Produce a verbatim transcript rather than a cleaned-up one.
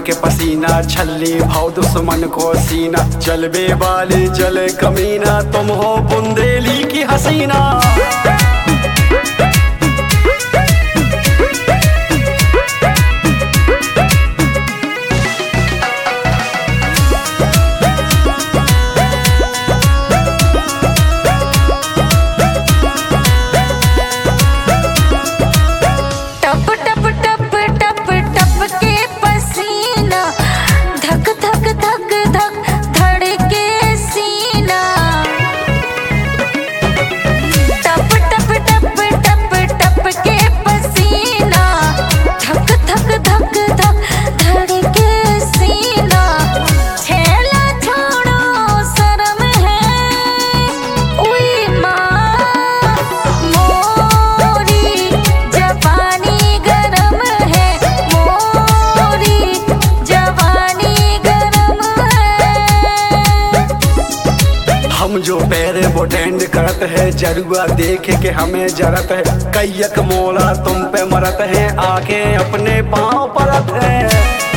के पसीना, छल्ली भाव दुश्मन को सीना। जलबे वाली जले कमीना, तुम हो बुंदेली की हसीना। हम जो पैरे वो टेंड करत है, जरुआ देखे के हमें जरत है। कैयक मोला तुम पे मरत है, आके अपने पाँव परत है।